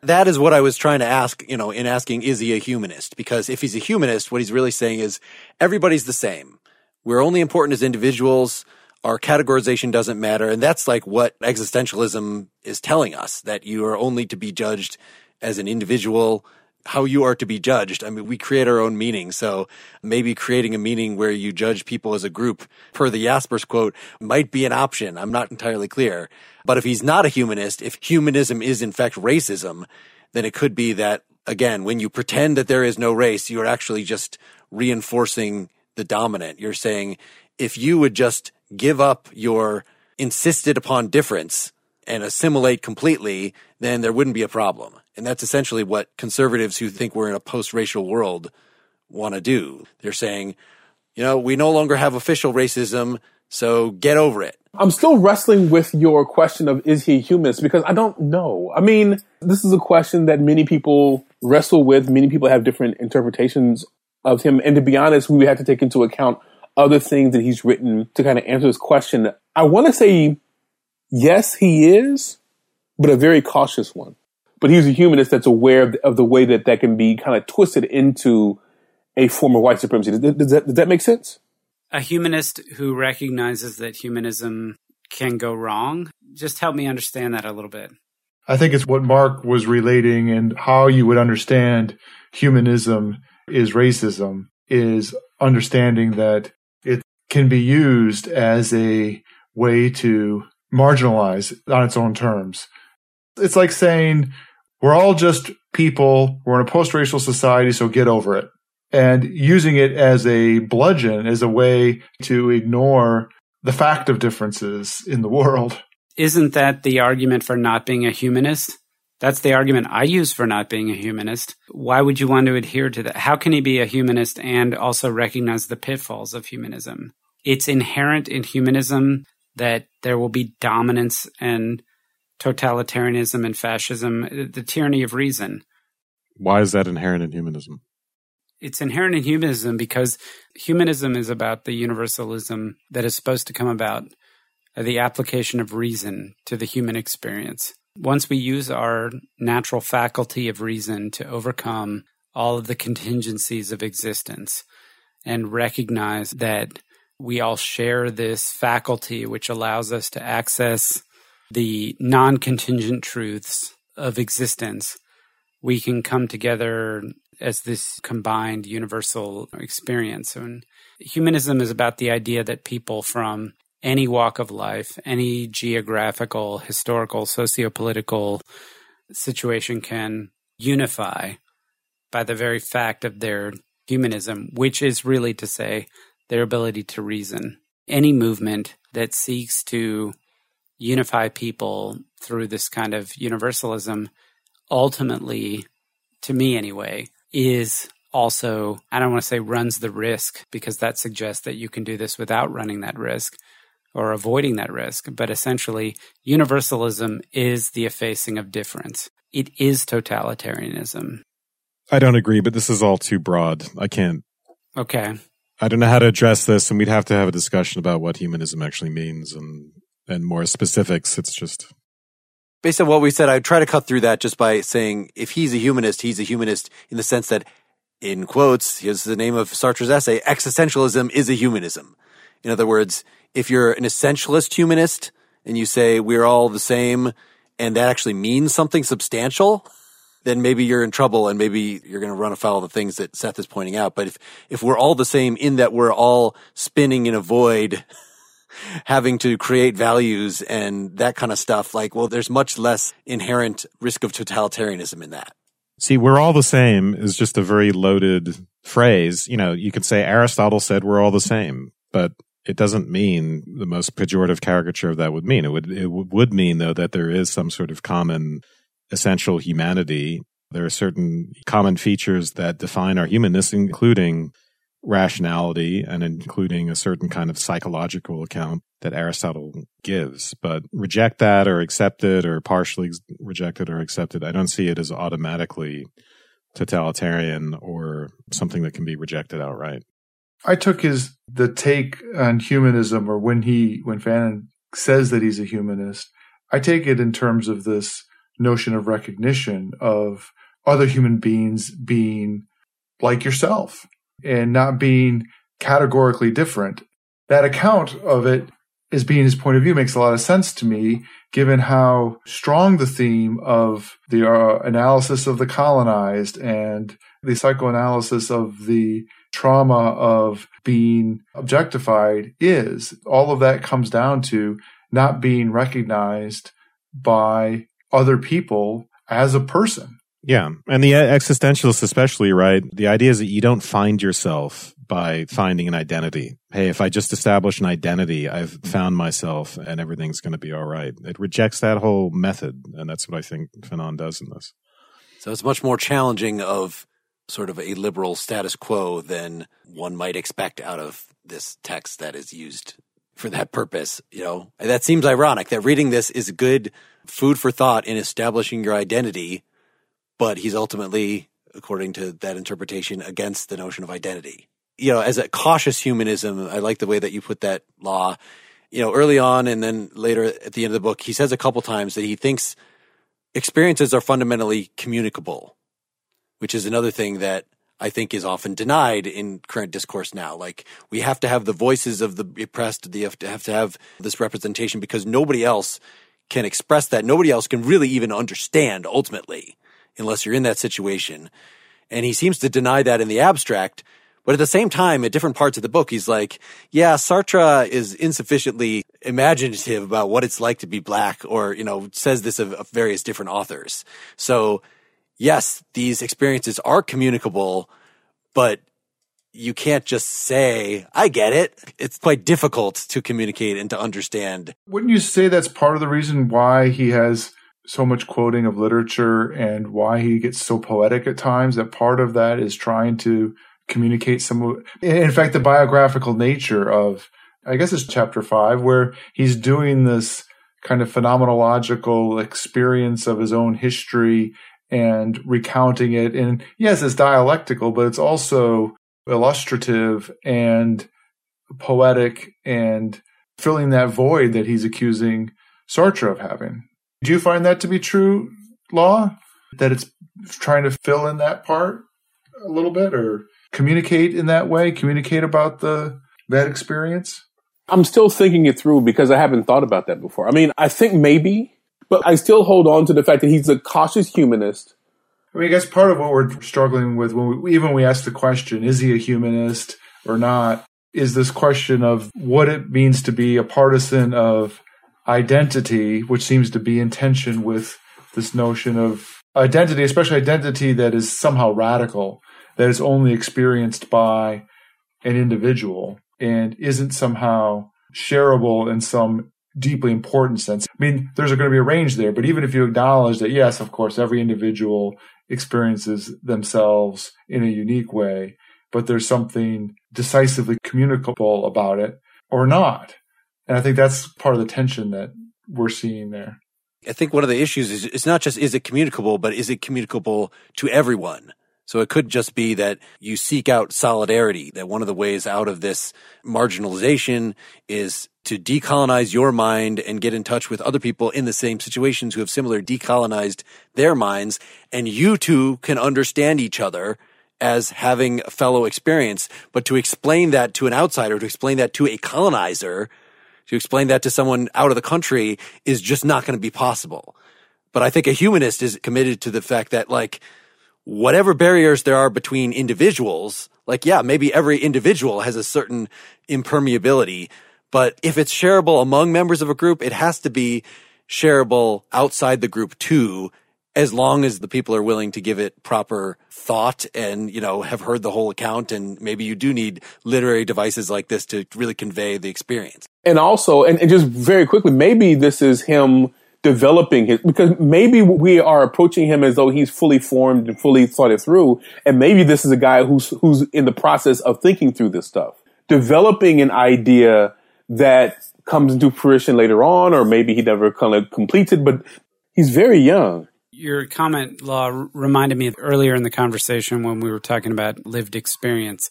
That is what I was trying to ask, you know, in asking, is he a humanist? Because if he's a humanist, what he's really saying is everybody's the same. We're only important as individuals. Our categorization doesn't matter. And that's like what existentialism is telling us, that you are only to be judged as an individual, how you are to be judged. I mean, we create our own meaning. So maybe creating a meaning where you judge people as a group, per the Jaspers quote, might be an option. I'm not entirely clear. But if he's not a humanist, if humanism is in fact racism, then it could be that, again, when you pretend that there is no race, you're actually just reinforcing the dominant. You're saying, if you would just give up your insisted upon difference and assimilate completely, then there wouldn't be a problem. And that's essentially what conservatives who think we're in a post-racial world want to do. They're saying, you know, we no longer have official racism, so get over it. I'm still wrestling with your question of, is he a humanist? Because I don't know. I mean, this is a question that many people wrestle with. Many people have different interpretations of him. And to be honest, we have to take into account other things that he's written to kind of answer this question. I want to say, yes, he is, but a very cautious one. But he's a humanist that's aware of the, of the way that that can be kind of twisted into a form of white supremacy. Does, does, that, does that make sense? A humanist who recognizes that humanism can go wrong. Just help me understand that a little bit. I think it's what Mark was relating, and how you would understand humanism is racism, is understanding that it can be used as a way to marginalize on its own terms. It's like saying, we're all just people, we're in a post-racial society, so get over it. And using it as a bludgeon, as a way to ignore the fact of differences in the world. Isn't that the argument for not being a humanist? That's the argument I use for not being a humanist. Why would you want to adhere to that? How can he be a humanist and also recognize the pitfalls of humanism? It's inherent in humanism that there will be dominance and totalitarianism and fascism, the tyranny of reason. Why is that inherent in humanism? It's inherent in humanism because humanism is about the universalism that is supposed to come about, the application of reason to the human experience. Once we use our natural faculty of reason to overcome all of the contingencies of existence and recognize that we all share this faculty which allows us to access the non-contingent truths of existence, we can come together as this combined universal experience. And humanism is about the idea that people from any walk of life, any geographical, historical, sociopolitical situation can unify by the very fact of their humanism, which is really to say their ability to reason. Any movement that seeks to unify people through this kind of universalism ultimately, to me anyway, is also, I don't want to say runs the risk, because that suggests that you can do this without running that risk or avoiding that risk. But essentially, universalism is the effacing of difference. It is totalitarianism. I don't agree, but this is all too broad. I can't. Okay. I don't know how to address this, and we'd have to have a discussion about what humanism actually means and, and more specifics. It's just... Based on what we said, I'd try to cut through that just by saying, if he's a humanist, he's a humanist in the sense that, in quotes, here's the name of Sartre's essay, existentialism is a humanism. In other words, if you're an essentialist humanist and you say we're all the same and that actually means something substantial, then maybe you're in trouble and maybe you're going to run afoul of the things that Seth is pointing out. But if, if we're all the same in that we're all spinning in a void, having to create values and that kind of stuff, like, well, there's much less inherent risk of totalitarianism in that. See, we're all the same is just a very loaded phrase. You know, you could say Aristotle said we're all the same, but it doesn't mean the most pejorative caricature of that would mean. It would, it would mean, though, that there is some sort of common essential humanity. There are certain common features that define our humanness, including rationality and including a certain kind of psychological account that Aristotle gives. But reject that or accept it or partially reject it or accept it, I don't see it as automatically totalitarian or something that can be rejected outright. I took his the take on humanism, or when he when Fanon says that he's a humanist, I take it in terms of this notion of recognition of other human beings being like yourself and not being categorically different. That account of it as being his point of view makes a lot of sense to me, given how strong the theme of the uh, analysis of the colonized and the psychoanalysis of the trauma of being objectified is. All of that comes down to not being recognized by other people as a person. Yeah. And the existentialists especially, right? The idea is that you don't find yourself by finding an identity. Hey, if I just establish an identity, I've found myself and everything's going to be all right. It rejects that whole method. And that's what I think Fanon does in this. So it's much more challenging of sort of a liberal status quo than one might expect out of this text that is used for that purpose. You know, that seems ironic that reading this is good food for thought in establishing your identity, but he's ultimately, according to that interpretation, against the notion of identity. You know, as a cautious humanism, I like the way that you put that, Law. You know, early on and then later at the end of the book, he says a couple times that he thinks experiences are fundamentally communicable, which is another thing that I think is often denied in current discourse now. Like, we have to have the voices of the oppressed, we have to have to have this representation because nobody else can express that. Nobody else can really even understand ultimately, unless you're in that situation. And he seems to deny that in the abstract. But at the same time, at different parts of the book, he's like, yeah, Sartre is insufficiently imaginative about what it's like to be black, or, you know, says this of, of various different authors. So, yes, these experiences are communicable, but you can't just say, I get it. It's quite difficult to communicate and to understand. Wouldn't you say that's part of the reason why he has so much quoting of literature and why he gets so poetic at times? That part of that is trying to communicate some of, in fact, the biographical nature of, I guess it's chapter five, where he's doing this kind of phenomenological experience of his own history and recounting it. And yes, it's dialectical, but it's also illustrative and poetic and filling that void that he's accusing Sartre of having. Do you find that to be true, Law? That it's trying to fill in that part a little bit, or communicate in that way, communicate about the that experience? I'm still thinking it through because I haven't thought about that before. I mean, I think maybe, but I still hold on to the fact that he's a cautious humanist. I mean, I guess part of what we're struggling with, when we, even when we ask the question, is he a humanist or not, is this question of what it means to be a partisan of identity, which seems to be in tension with this notion of identity, especially identity that is somehow radical, that is only experienced by an individual and isn't somehow shareable in some deeply important sense. I mean, there's going to be a range there, but even if you acknowledge that, yes, of course, every individual experiences themselves in a unique way, but there's something decisively communicable about it or not. And I think that's part of the tension that we're seeing there. I think one of the issues is it's not just is it communicable, but is it communicable to everyone? So it could just be that you seek out solidarity, that one of the ways out of this marginalization is to decolonize your mind and get in touch with other people in the same situations who have similar decolonized their minds, and you two can understand each other as having a fellow experience. But to explain that to an outsider, to explain that to a colonizer, to explain that to someone out of the country is just not going to be possible. But I think a humanist is committed to the fact that, like, whatever barriers there are between individuals, like, yeah, maybe every individual has a certain impermeability, but if it's shareable among members of a group, it has to be shareable outside the group too, as long as the people are willing to give it proper thought and, you know, have heard the whole account. And maybe you do need literary devices like this to really convey the experience. And also, and, and just very quickly, maybe this is him developing his, because maybe we are approaching him as though he's fully formed and fully thought it through. And maybe this is a guy who's, who's in the process of thinking through this stuff, developing an idea that comes into fruition later on, or maybe he never kind of completes it, but he's very young. Your comment, Law, reminded me of earlier in the conversation when we were talking about lived experience.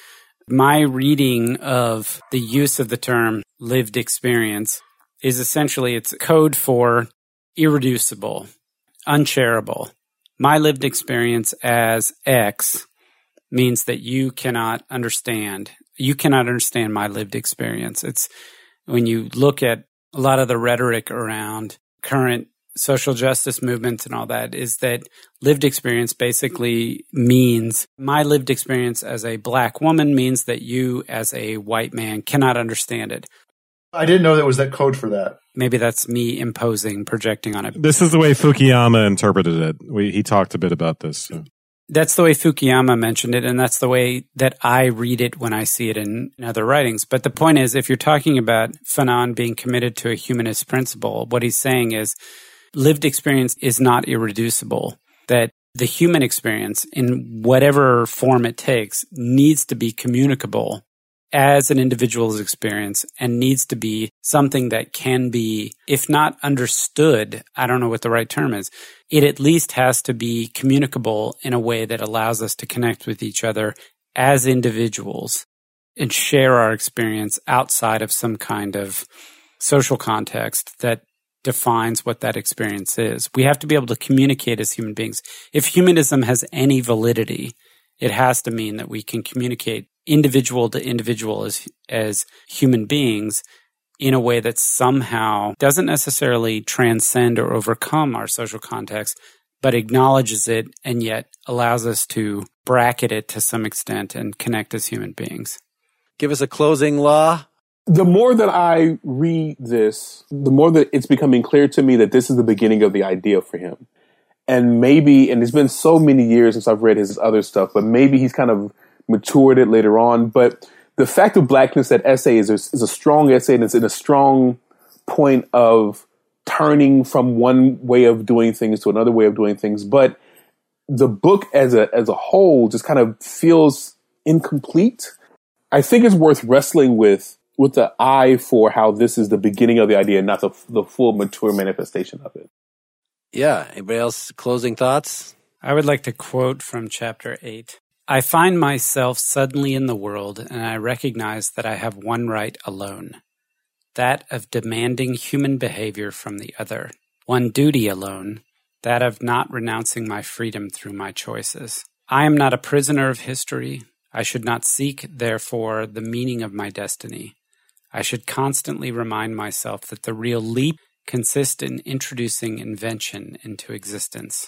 My reading of the use of the term lived experience is essentially it's code for irreducible. unshareable. My lived experience as X means that you cannot understand. You cannot understand my lived experience. It's when you look at a lot of the rhetoric around current social justice movements and all that, is that lived experience basically means my lived experience as a black woman means that you as a white man cannot understand it. I didn't know there was that code for that. Maybe that's me imposing, projecting on it. This is the way Fukuyama interpreted it. We, he talked a bit about this. So. That's the way Fukuyama mentioned it, and that's the way that I read it when I see it in, in other writings. But the point is, if you're talking about Fanon being committed to a humanist principle, what he's saying is lived experience is not irreducible, that the human experience, in whatever form it takes, needs to be communicable as an individual's experience and needs to be something that can be, if not understood, I don't know what the right term is, it at least has to be communicable in a way that allows us to connect with each other as individuals and share our experience outside of some kind of social context that defines what that experience is. We have to be able to communicate as human beings. If humanism has any validity, it has to mean that we can communicate individual to individual as as human beings in a way that somehow doesn't necessarily transcend or overcome our social context, but acknowledges it and yet allows us to bracket it to some extent and connect as human beings. Give us a closing law. The more that I read this, the more that it's becoming clear to me that this is the beginning of the idea for him. And maybe, and it's been so many years since I've read his other stuff, but maybe he's kind of matured it later on. But the fact of blackness, that essay is a, is a strong essay, and it's in a strong point of turning from one way of doing things to another way of doing things. But the book as a as a whole just kind of feels incomplete. I think it's worth wrestling with with the eye for how this is the beginning of the idea, not the, the full mature manifestation of it. Yeah. Anybody else closing thoughts? I would like to quote from chapter eight. I find myself suddenly in the world, and I recognize that I have one right alone, that of demanding human behavior from the other, one duty alone, that of not renouncing my freedom through my choices. I am not a prisoner of history. I should not seek, therefore, the meaning of my destiny. I should constantly remind myself that the real leap consists in introducing invention into existence.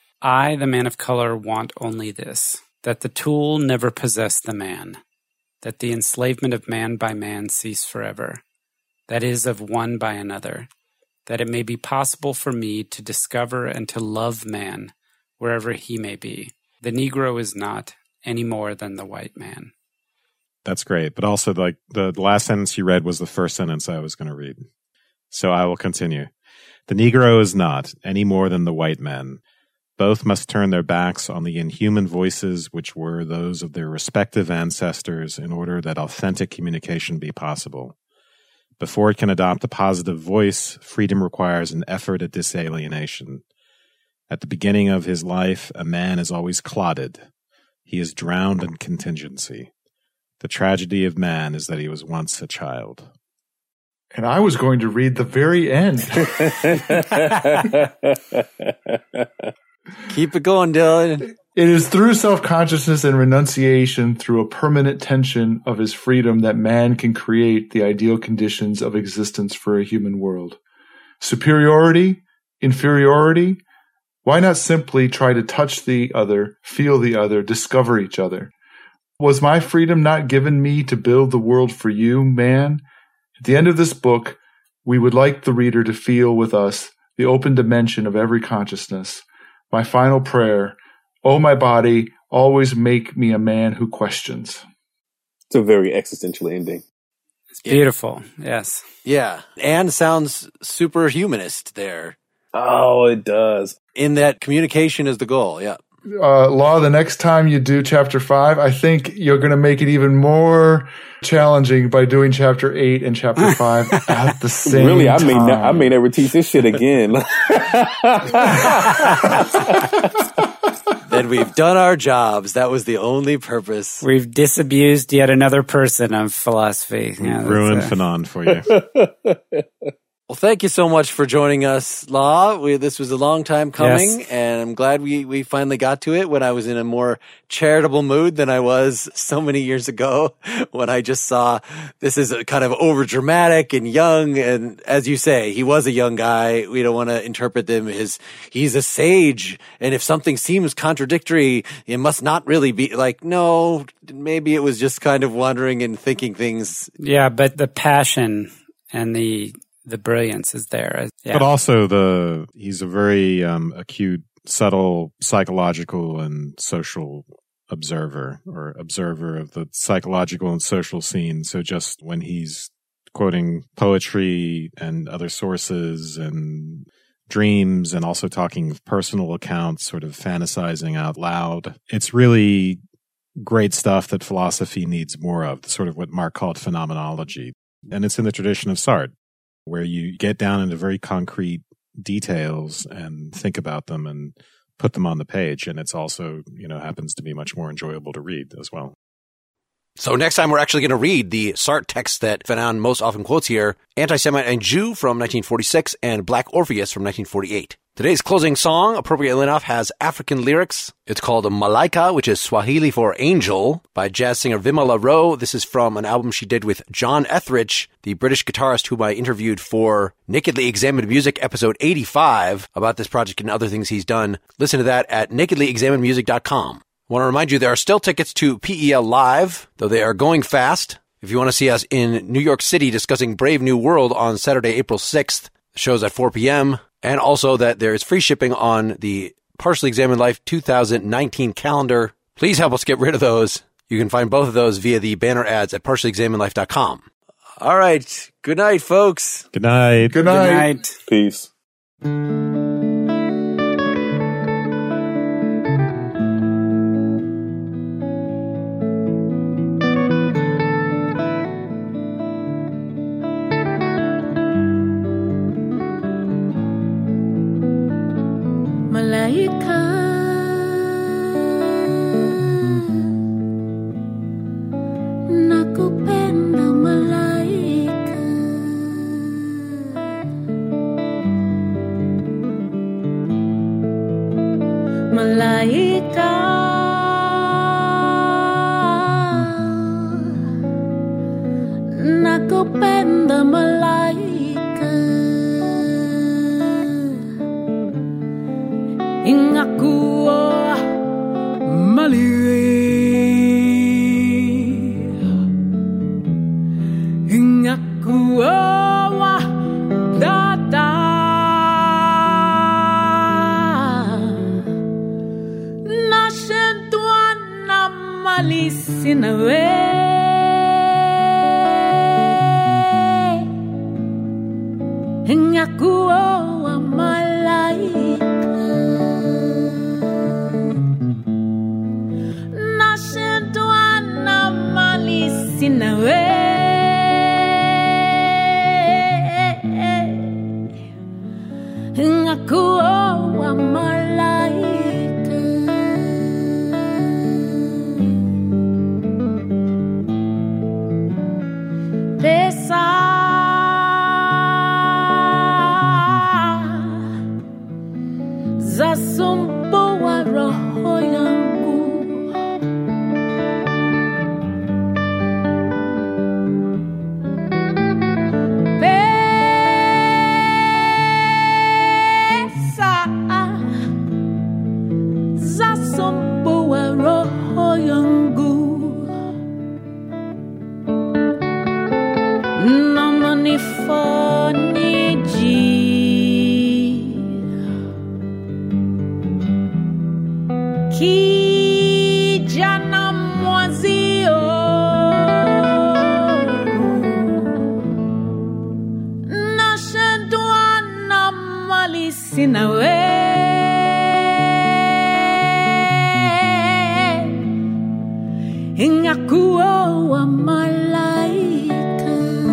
I, the man of color, want only this, that the tool never possess the man, that the enslavement of man by man cease forever, that is, of one by another, that it may be possible for me to discover and to love man wherever he may be. The Negro is not any more than the white man. That's great. But also, like, the last sentence you read was the first sentence I was going to read. So I will continue. The Negro is not any more than the white man. Both must turn their backs on the inhuman voices which were those of their respective ancestors in order that authentic communication be possible. Before it can adopt a positive voice, freedom requires an effort at disalienation. At the beginning of his life, a man is always clotted. He is drowned in contingency. The tragedy of man is that he was once a child. And I was going to read the very end. Keep it going, Dylan. It is through self-consciousness and renunciation, through a permanent tension of his freedom, that man can create the ideal conditions of existence for a human world. Superiority? Inferiority? Why not simply try to touch the other, feel the other, discover each other? Was my freedom not given me to build the world for you, man? At the end of this book, we would like the reader to feel with us the open dimension of every consciousness. My final prayer, oh, my body, always make me a man who questions. It's a very existential ending. It's beautiful, yes. Yeah, and sounds super humanist there. Oh, it does. In that communication is the goal, yeah. Uh, Law, the next time you do chapter five, I think you're going to make it even more challenging by doing chapter eight and chapter five at the same really, I time. Really, I may, ne- I may never teach this shit again. Then we've done our jobs. That was the only purpose. We've disabused yet another person of philosophy. Yeah, ruined a- Fanon for you. Well, thank you so much for joining us, La. We, this was a long time coming, Yes. and I'm glad we, we finally got to it when I was in a more charitable mood than I was so many years ago when I just saw this is a kind of overdramatic and young. And as you say, he was a young guy. We don't want to interpret him as he's a sage. And if something seems contradictory, it must not really be like, no, maybe it was just kind of wandering and thinking things. Yeah, but the passion and the the brilliance is there. Yeah. But also the he's a very um, acute, subtle psychological and social observer or observer of the psychological and social scene. So just when he's quoting poetry and other sources and dreams and also talking of personal accounts, sort of fantasizing out loud, it's really great stuff that philosophy needs more of, sort of what Mark called phenomenology. And it's in the tradition of Sartre, where you get down into very concrete details and think about them and put them on the page. And it's also, you know, happens to be much more enjoyable to read as well. So next time we're actually going to read the Sartre text that Fanon most often quotes here, Anti-Semite and Jew from nineteen forty-six and Black Orpheus from nineteen forty-eight. Today's closing song, appropriately enough, has African lyrics. It's called Malaika, which is Swahili for angel, by jazz singer Vimala Rowe. This is from an album she did with John Etheridge, the British guitarist whom I interviewed for Nakedly Examined Music episode eighty-five about this project and other things he's done. Listen to that at nakedly examined music dot com. I want to remind you there are still tickets to P E L Live, though they are going fast. If you want to see us in New York City discussing Brave New World on Saturday, April sixth, the show's at four p.m., and also that there is free shipping on the Partially Examined Life two thousand nineteen calendar. Please help us get rid of those. You can find both of those via the banner ads at partially examined life dot com. All right. Good night, folks. Good night. Good Good night. night. Peace. Malaika, nakupenda malaika, malaika, nakupenda malaika. Ingaku mali Ingaku dada Nashentuana malisina we Ingaku in a way, ngaku wa malaika, pesa za sumpo wa roho yangu. Kijana mwazio nashindwa na mali sina we ingakuwa wa malaika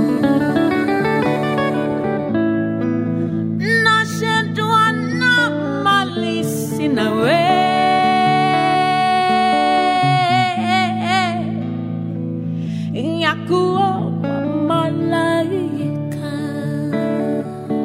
nashindwa na mali sina we Yakuo malaika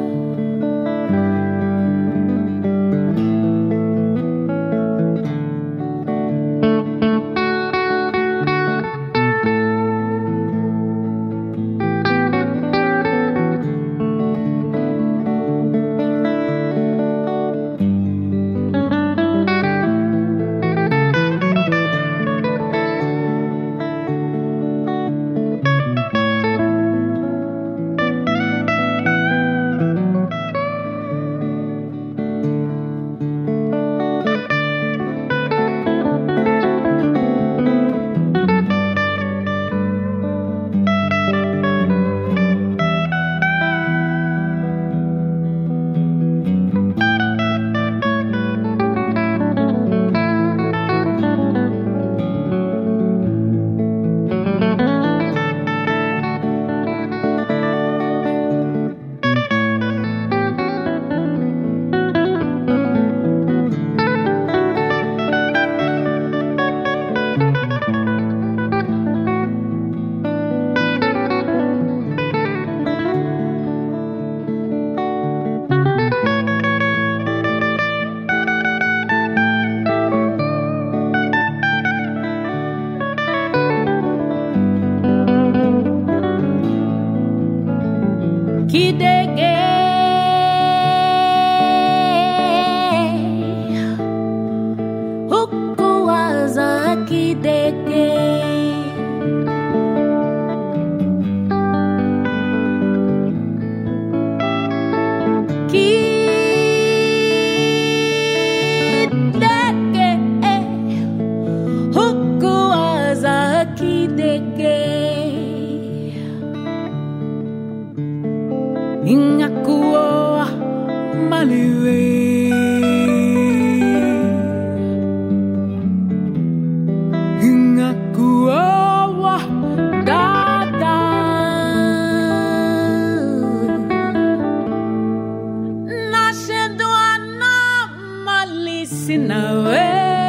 malisi nawe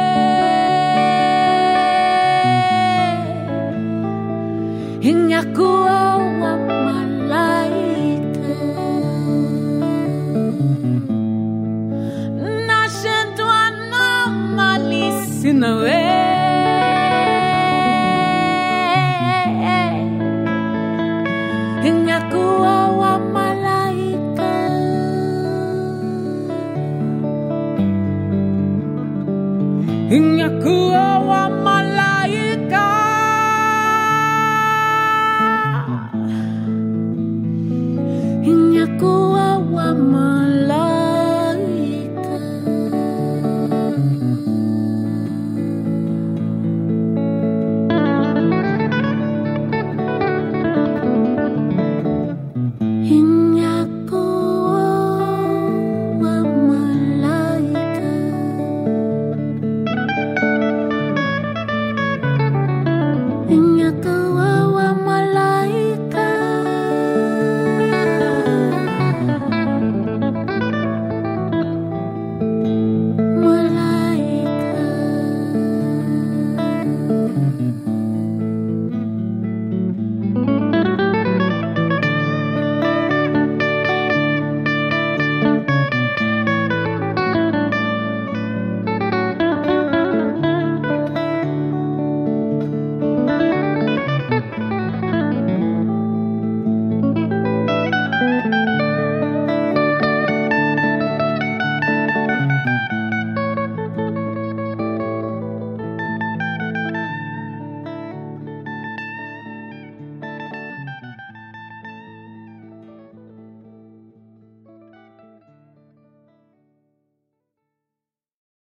inyakuwa wa malaika nashindwa na malisi nawe inyakuwa wa malaika inyakuwa wa malaika